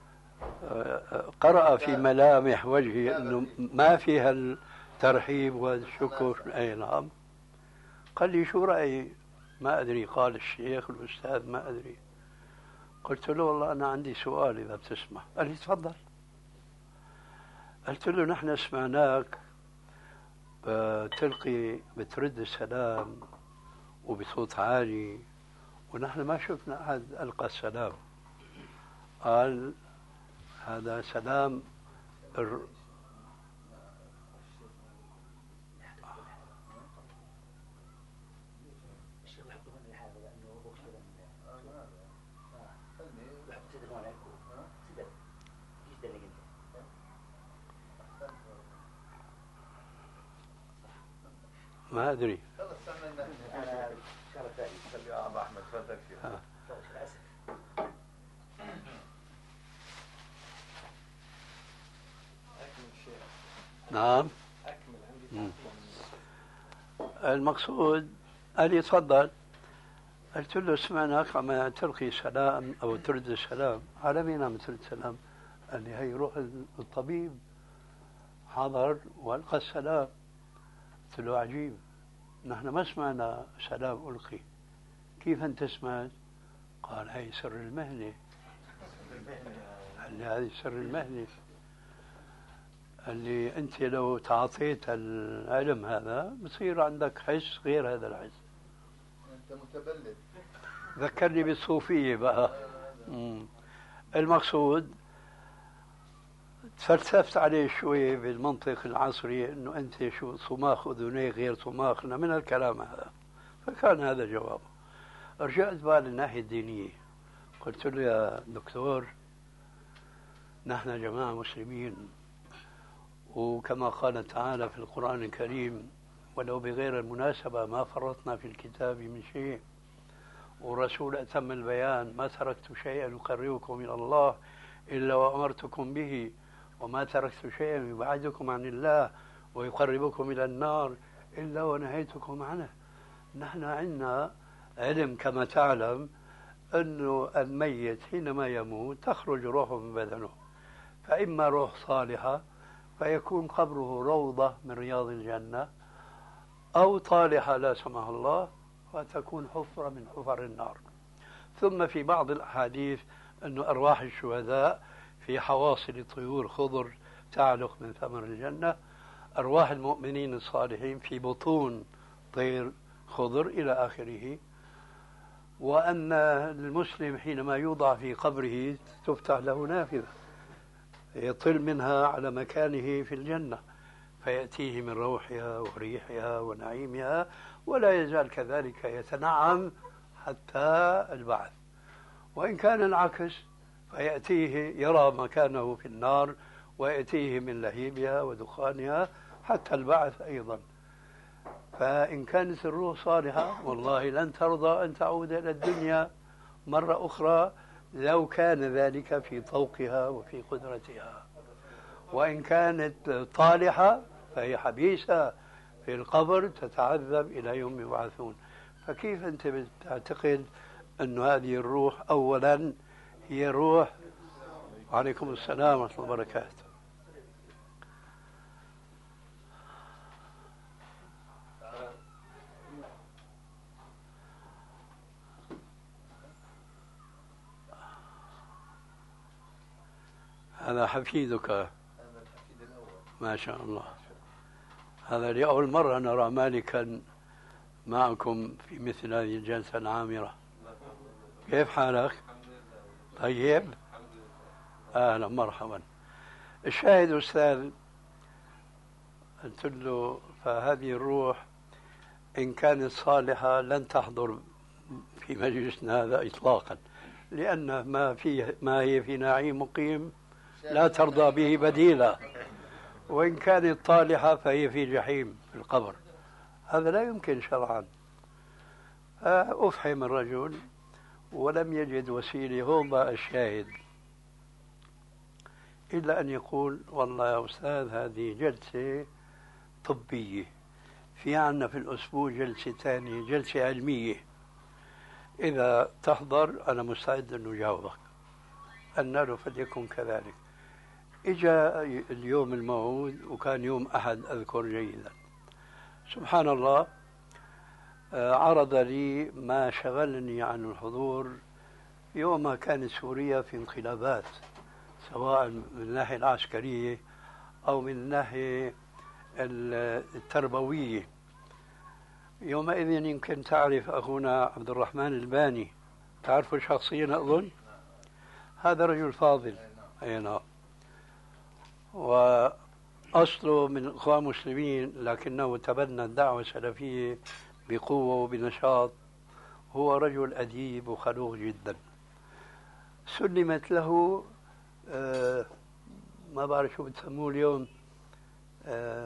قرأ في ملامح وجهي أنه ما فيها الترحيب والشكر. أي نعم. قال لي شو رأيي؟ ما أدري. قال الشيخ الأستاذ ما أدري. قلت له والله أنا عندي سؤال إذا بتسمح. قال لي تفضل. قلت له نحن سمعناك بتلقي بترد السلام وبصوت عالي، ونحن ما شفنا أحد ألقى السلام. قال هذا سلام ما أدري. خلص استعملنا أنا شغلة ثانية خلي أبو أحمد تفضل فيها. نعم. المقصود قال لي تفضل. قلت له سمعناك عم تلقي سلام أو ترد السلام، على مين عم ترد سلام؟ قال لي هي روح الطبيب حضر وألقى السلام. قلت له عجيب، نحن ما سمعنا سلام ألقي، كيف أنت سمعت؟ قال هي سر المهنة. قال لي هذه سر المهنة. قال لي أنت لو تعاطيت العلم هذا بصير عندك حس غير هذا الحس. أنت متبلد. ذكرني بالصوفية بقى. مم. المقصود تفلسفت عليه شوي بالمنطق العصري انه انت شو صماخ اذنيك غير صماخنا من الكلام هذا، فكان هذا جوابه. رجعت بقى للناحية الدينية، قلت له يا دكتور نحن جماعة مسلمين، وكما قال تعالى في القرآن الكريم ولو بغير المناسبة ما فرطنا في الكتاب من شيء، ورسول أتم البيان ما تركت شيئا يقربكم إلى الله إلا وأمرتكم به، وما تركت شيئا يبعدكم عن الله ويقربكم إلى النار إلا ونهيتكم عنه. نحن عندنا علم كما تعلم أنه الميت حينما يموت تخرج روحه من بدنه، فإما روح صالحة فيكون قبره روضة من رياض الجنة، أو طالحة لا سمح الله فتكون حفرة من حفر النار. ثم في بعض الأحاديث أن أرواح الشهداء في حواصل طيور خضر تعلق من ثمر الجنة، أرواح المؤمنين الصالحين في بطون طير خضر إلى آخره. وأن المسلم حينما يوضع في قبره تفتح له نافذة يطل منها على مكانه في الجنة فيأتيه من روحها وريحها ونعيمها، ولا يزال كذلك يتنعم حتى البعث. وإن كان العكس فيأتيه يرى مكانه في النار ويأتيه من لهيبها ودخانها حتى البعث أيضا. فإن كانت الروح صالحة والله لن ترضى أن تعود إلى الدنيا مرة أخرى لو كان ذلك في طوقها وفي قدرتها. وإن كانت طالحة فهي حبيسة في القبر تتعذب إلى يوم يبعثون. فكيف أنت بتعتقد أن هذه الروح أولا هي روح؟ وعليكم السلام ورحمة الله وبركاته. هذا حفيدك؟ هذا الحفيد الأول. ما شاء الله. هذا لأول مرة نرى مالكا معكم في مثل هذه الجلسة العامرة. كيف حالك؟ طيب؟ أهلا مرحبا. الشاهد أستاذ، قلت له فهذه الروح إن كانت صالحة لن تحضر في مجلسنا هذا إطلاقا، لأن ما فيه ما هي في نعيم مقيم لا ترضى به بديلا، وإن كانت طالحة فهي في جحيم في القبر. هذا لا يمكن شرعا. أفحم الرجل ولم يجد وسيلة. هو بقى الشاهد إلا أن يقول والله يا أستاذ هذه جلسة طبية، في عنا في الأسبوع جلسة ثانية جلسة علمية، إذا تحضر أنا مستعد أن أجاوبك. قلنا له فليكن كذلك. إجا اليوم الموعود وكان يوم أحد أذكر جيدا. سبحان الله، عرض لي ما شغلني عن الحضور يوم ما كانت سوريا في انقلابات، سواء من الناحية العسكرية أو من الناحية التربوية. يومئذ يمكن تعرف أخونا عبد الرحمن الباني، تعرفه شخصيا أظن؟ هذا رجل فاضل. أي نعم. وأصله من إخوان مسلمين لكنه تبنى الدعوة السلفية بقوة وبنشاط. هو رجل أديب وخلوق جدا. سلمت له آه ما بعرف شو بتسموه اليوم، آه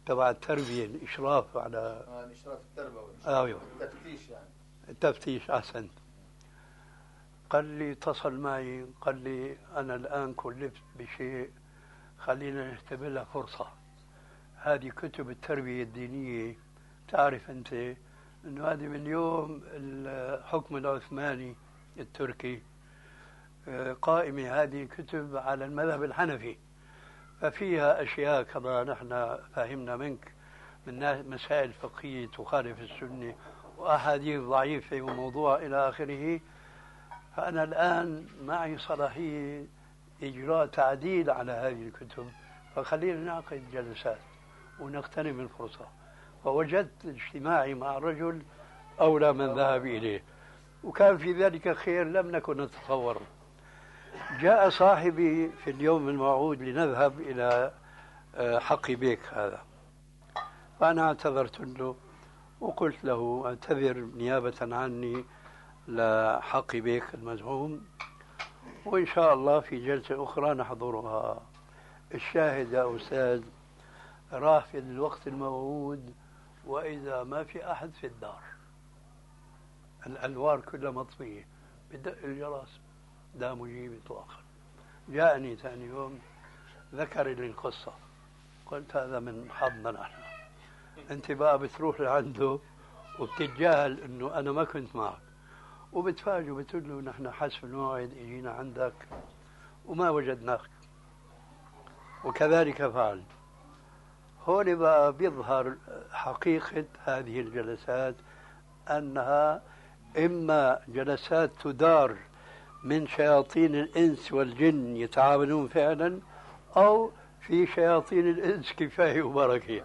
تبع التربية، الإشراف على آه، الإشراف التربوي. أيوه التفتيش يعني. التفتيش. أحسنت. قال لي اتصل معي قال لي أنا الآن كلفت بشيء خلينا نعتبرها فرصة. هذه كتب التربية الدينية، تعرف أنت أنه هذه من يوم الحكم العثماني التركي قائمة هذه الكتب على المذهب الحنفي، ففيها أشياء كما نحن فهمنا منك من مسائل فقهية تخالف السنة وأحاديث ضعيفة وموضوع إلى آخره. فأنا الآن معي صلاحية إجراء تعديل على هذه الكتب، فخلينا نعقد جلسات ونغتنم الفرصة. فوجدت اجتماعي مع الرجل أولى من ذهب إليه، وكان في ذلك خير لم نكن نتصور. جاء صاحبي في اليوم الموعود لنذهب إلى حقي بيك هذا، فأنا اعتذرت له وقلت له اعتذر نيابة عني لحقي بيك المزعوم، وإن شاء الله في جلسة أخرى نحضرها. الشاهد يا أستاذ راح في الوقت الموعود وإذا ما في أحد في الدار، الأنوار كلها مطفية، بدق الجرس لا مجيب إطلاقا. جاءني ثاني يوم ذكر لي القصة، قلت هذا من حظنا نحن، أنت بقى بتروح لعنده وبتتجاهل أنه أنا ما كنت معك، وبتفاجئ بتقول له نحن حسب الموعد اجينا عندك وما وجدناك، وكذلك فعل. هون بقى بيظهر حقيقة هذه الجلسات أنها إما جلسات تدار من شياطين الإنس والجن يتعاونون فعلا، أو في شياطين الإنس كفاية وبركة.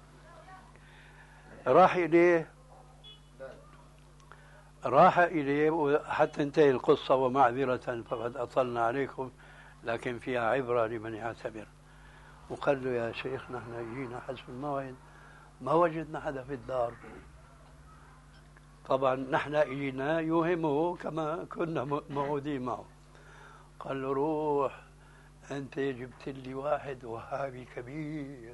راح إليه راح إليه حتى انتهي القصة، ومعذرة فقد أطلنا عليكم لكن فيها عبرة لمن يعتبر. وقال له يا شيخ نحن جينا حسب الموعد ما وجدنا حدا في الدار. طبعا نحن إجينا يوهمه كما كنا موعودين معه. قال له روح أنت جبت لي واحد وهابي كبير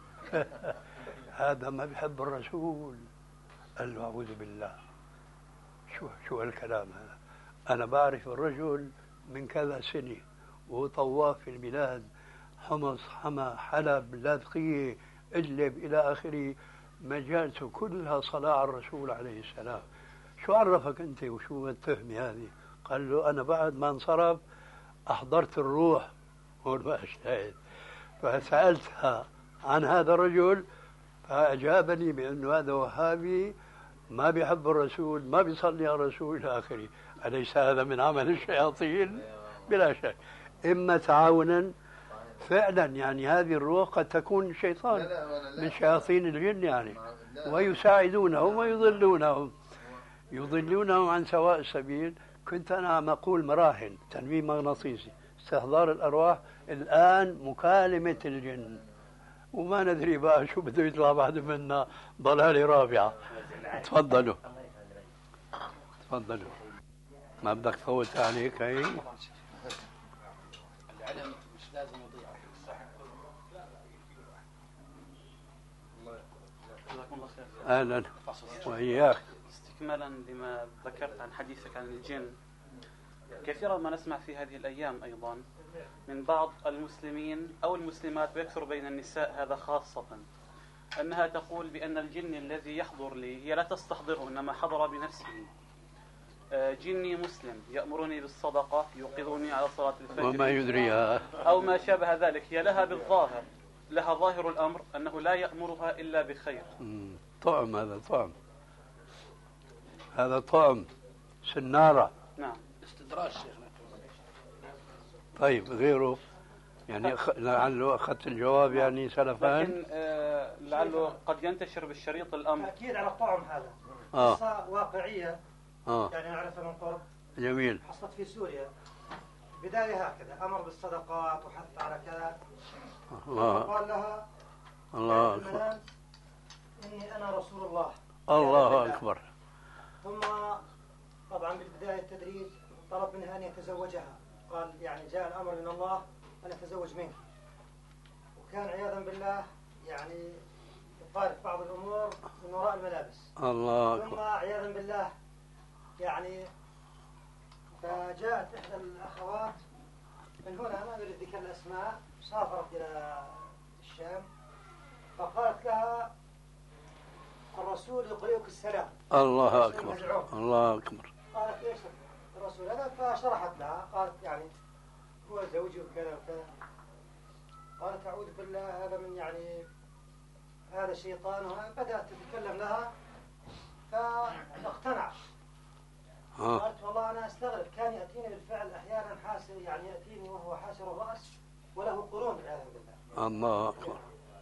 هذا ما بيحب الرسول. قال له أعوذ بالله، شو شو هالكلام هذا؟ أنا بعرف الرجل من كذا سنة وهو طواف في البلاد، حمص، حما، حلب، لاذقية، إدلب إلى آخره، مجالسه كلها صلاة على الرسول عليه السلام. شو عرفك أنت وشو التهمة هذه؟ قال له أنا بعد ما انصرف أحضرت الروح، هون بقى الشاهد، فسألتها عن هذا الرجل فأجابني بأنه هذا وهابي ما بيحب الرسول، ما بيصلي على الرسول إلى آخره. أليس هذا من عمل الشياطين؟ بلا شك. إما تعاونا فعلا، يعني هذه الروح قد تكون شيطان من شياطين الجن يعني، ويساعدونهم ويضلونهم يضلونهم عن سواء السبيل. كنت أنا عم أقول مراحل تنويم مغناطيسي، استحضار الأرواح، الآن مكالمة الجن، وما ندري بقى شو بده يطلع بعد منا ضلالة رابعة. تفضلوا تفضلوا، ما بدك تفوت عليك هي. العلم مش لازم يضيع. أهلا وإياك. استكمالا لما ذكرت عن حديثك عن الجن، كثيرا ما نسمع في هذه الأيام أيضا من بعض المسلمين أو المسلمات، ويكثر بين النساء هذا خاصة، أنها تقول بأن الجن الذي يحضر لي هي لا تستحضره إنما حضر بنفسه. جني مسلم يأمرني بالصدقة، يوقظني على صلاة الفجر، وما يدريها أو ما شابه ذلك. هي لها بالظاهر، لها ظاهر الأمر أنه لا يأمرها إلا بخير. طعم، هذا طعم، هذا طعم سنارة. نعم. استدراج شيخنا. طيب غيره يعني أخ... لعله أخذت الجواب يعني سلفان. لكن آه لعله قد ينتشر بالشريط الأمر. أكيد على الطعم هذا. آه. قصة واقعية آه. يعني نعرفها من قرب. جميل. حصلت في سوريا بداية هكذا، أمر بالصدقات وحث على كذا. الله. قال لها الله أكبر. إني أنا رسول الله. الله أكبر. ثم طبعا بالبداية التدريج طلب منها أن يتزوجها، قال يعني جاء الأمر من الله أن أتزوج منك. وكان عياذا بالله يعني يخالف بعض الأمور من وراء الملابس. الله ثم أكبر. عياذا بالله يعني فجاءت إحدى الأخوات من هنا، ما أريد ذكر الأسماء، سافرت إلى الشام، فقالت لها الرسول يقرئك السلام. الله أكبر. الله أكبر. قالت ايش الرسول هذا؟ فشرحت لها، قالت يعني هو زوجي وكذا وكذا. قالت اعوذ بالله هذا من يعني هذا شيطان. بدأت تتكلم لها فاقتنع. آه. قالت والله انا استغرب، كان ياتيني بالفعل احيانا حاسر، يعني ياتيني وهو حاسر الراس وله قرون عياذا بالله. الله أكبر.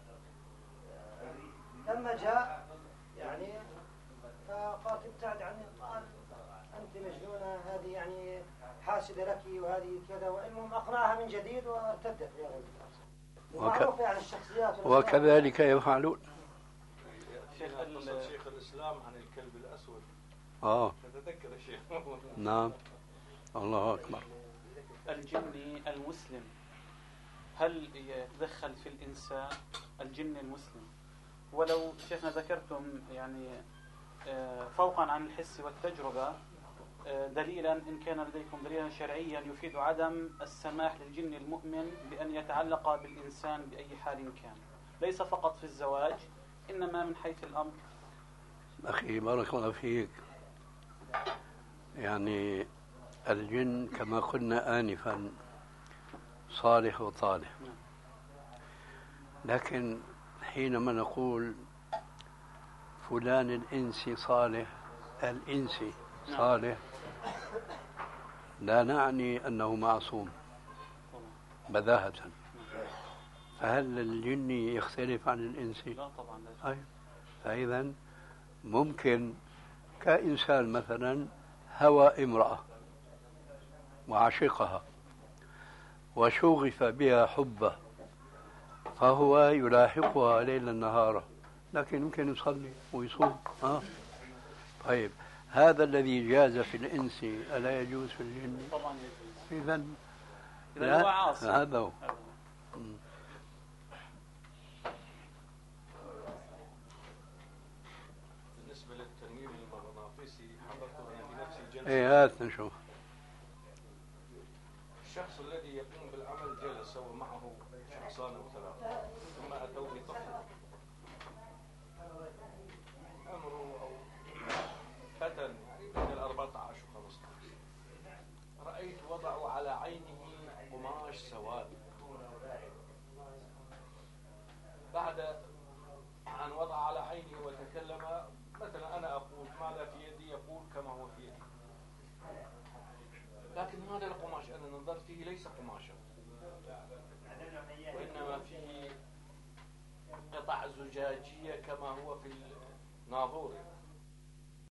لما جاء يعني فقالت ابتعد عني. قال أنت مجنونة، هذه يعني حاسدة لك وهذه كذا، والمهم أقنعها من جديد وارتدت يا رجل. ومعروف يعني الشخصيات وكذلك يفعلون. شيخ قصة شيخ الإسلام عن الكلب الأسود. آه. تتذكر الشيخ. نعم. الله أكبر. الجني المسلم هل يتدخل في الإنسان الجن المسلم؟ ولو شيخنا ذكرتم يعني فوقا عن الحس والتجربة دليلا، إن كان لديكم دليلا شرعيا يفيد عدم السماح للجن المؤمن بأن يتعلق بالإنسان بأي حال كان، ليس فقط في الزواج إنما من حيث الأمر. أخي بارك الله فيك، يعني الجن كما قلنا آنفا صالح وطالح، لكن حينما نقول فلان الإنسي صالح، الإنسي صالح، لا نعني أنه معصوم بداهة. فهل الجني يختلف عن الإنسي؟ لا طبعا لا. أي. فإذا ممكن كإنسان مثلا هوى امرأة وعشقها وشغف بها حبه، فهو يلاحقها ليلا نهارا، لكن يمكن يصلي ويصوم. آه. طيب هذا الذي جاز في الإنس ألا يجوز في الجن؟ طبعا يجوز. إذا إذا هو عاصي. هذا هو. بالنسبة للتنوير المغناطيسي حضرته أنا بنفسي جلسة. إيه هات نشوف. الشخص الذي يقوم بالعمل جلس ومعه شخصان أو ثلاثة، ثم أتوا بطفل عمره أو فتى يعني بين الأربعة عشر وخمسة عشر. رأيت وضعوا على عينه قماش سواد. بعد أن وضع على عينه وتكلم، مثلا أنا أقول ماذا في يدي، يقول كما هو في يدي، لكن هذا القماش أنا نظرت فيه ليس قماشا، وإنما فيه قطع زجاجية كما هو في الناظور.